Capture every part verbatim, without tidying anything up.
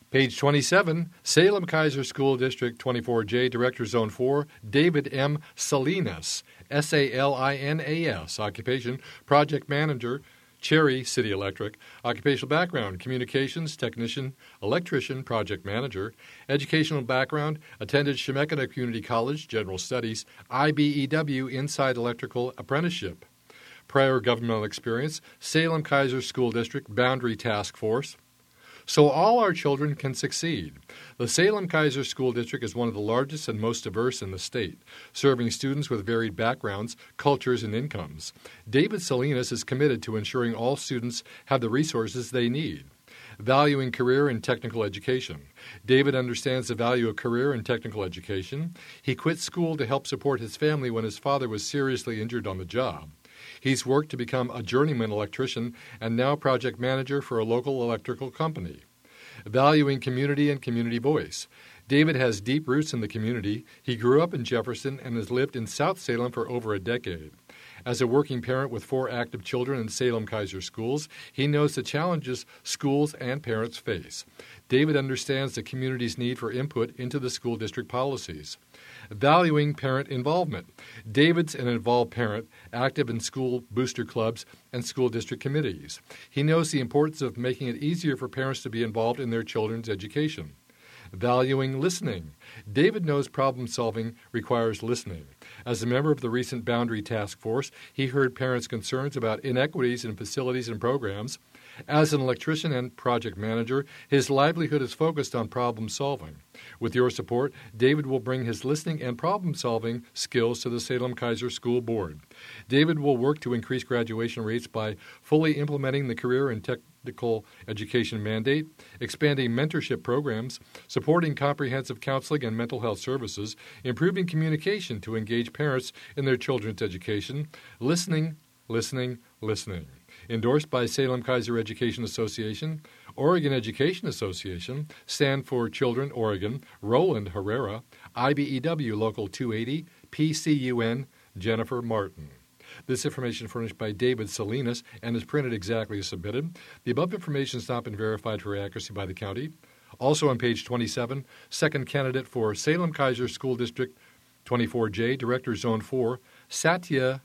Page twenty-seven, Salem Keizer School District twenty-four J, Director Zone four, David M. Salinas, S A L I N A S, Occupation, Project Manager, Cherry City Electric. Occupational background, communications, technician, electrician, project manager. Educational background, attended Chemeketa Community College, General Studies, I B E W Inside Electrical Apprenticeship. Prior governmental experience, Salem Keizer School District Boundary Task Force. So all our children can succeed. The Salem Keizer School District is one of the largest and most diverse in the state, serving students with varied backgrounds, cultures, and incomes. David Salinas is committed to ensuring all students have the resources they need. Valuing career and technical education. David understands the value of career and technical education. He quit school to help support his family when his father was seriously injured on the job. He's worked to become a journeyman electrician and now project manager for a local electrical company. Valuing community and community voice. David has deep roots in the community. He grew up in Jefferson and has lived in South Salem for over a decade. As a working parent with four active children in Salem Keizer schools, he knows the challenges schools and parents face. David understands the community's need for input into the school district policies. Valuing parent involvement. David's an involved parent, active in school booster clubs and school district committees. He knows the importance of making it easier for parents to be involved in their children's education. Valuing listening. David knows problem solving requires listening. As a member of the recent Boundary Task Force, he heard parents' concerns about inequities in facilities and programs. As an electrician and project manager, his livelihood is focused on problem solving. With your support, David will bring his listening and problem-solving skills to the Salem Keizer School Board. David will work to increase graduation rates by fully implementing the career and technical education mandate, expanding mentorship programs, supporting comprehensive counseling and mental health services, improving communication to engage parents in their children's education, listening, listening, listening. Endorsed by Salem Keizer Education Association, Oregon Education Association, Stand for Children Oregon, Roland Herrera, I B E W Local two eighty, P C U N, Jennifer Martin. This information furnished by David Salinas and is printed exactly as submitted. The above information has not been verified for accuracy by the county. Also on page twenty-seven, second candidate for Salem Keizer School District twenty-four J, Director Zone four, Satya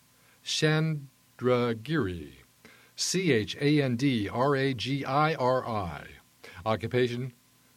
Chandragiri. C H A N D R A G I R I. Occupation,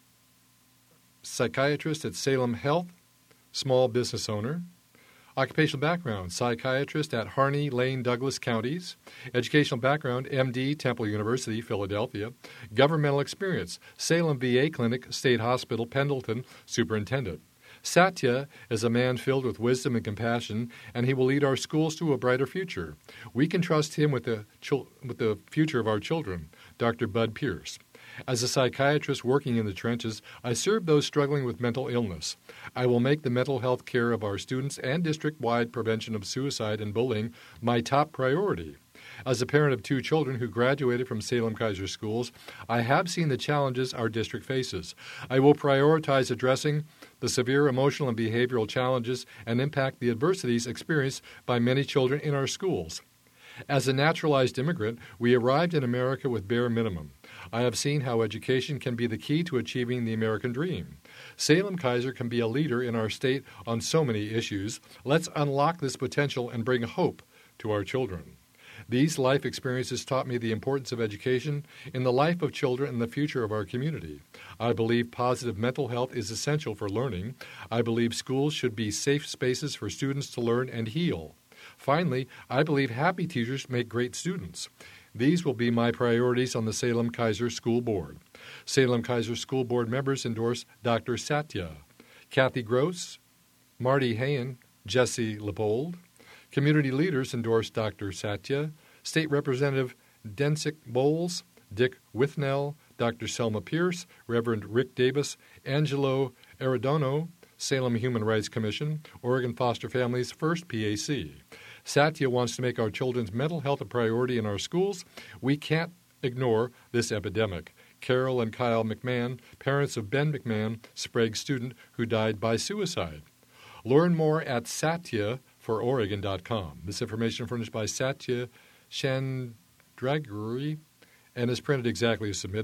psychiatrist at Salem Health, small business owner. Occupational background, psychiatrist at Harney, Lane, Douglas counties. Educational background, M D, Temple University, Philadelphia. Governmental experience, Salem V A Clinic, State Hospital, Pendleton, superintendent. Satya is a man filled with wisdom and compassion, and he will lead our schools to a brighter future. We can trust him with the, chil- with the future of our children. Doctor Bud Pierce. As a psychiatrist working in the trenches, I serve those struggling with mental illness. I will make the mental health care of our students and district-wide prevention of suicide and bullying my top priority. As a parent of two children who graduated from Salem Keizer schools, I have seen the challenges our district faces. I will prioritize addressing the severe emotional and behavioral challenges and impact the adversities experienced by many children in our schools. As a naturalized immigrant, we arrived in America with bare minimum. I have seen how education can be the key to achieving the American dream. Salem Keizer can be a leader in our state on so many issues. Let's unlock this potential and bring hope to our children. These life experiences taught me the importance of education in the life of children and the future of our community. I believe positive mental health is essential for learning. I believe schools should be safe spaces for students to learn and heal. Finally, I believe happy teachers make great students. These will be my priorities on the Salem Keizer School Board. Salem Keizer School Board members endorse Doctor Satya, Kathy Gross, Marty Hayen, Jesse Leopold. Community leaders endorse Doctor Satya, State Representative Densick Bowles, Dick Withnell, Doctor Selma Pierce, Reverend Rick Davis, Angelo Arredondo, Salem Human Rights Commission, Oregon Foster Families First P A C. Satya wants to make our children's mental health a priority in our schools. We can't ignore this epidemic. Carol and Kyle McMahon, parents of Ben McMahon, Sprague student who died by suicide. Learn more at satya for oregon dot com. This information furnished by Satya Chandragiri and is printed exactly as submitted.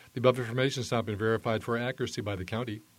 The above information has not been verified for accuracy by the county.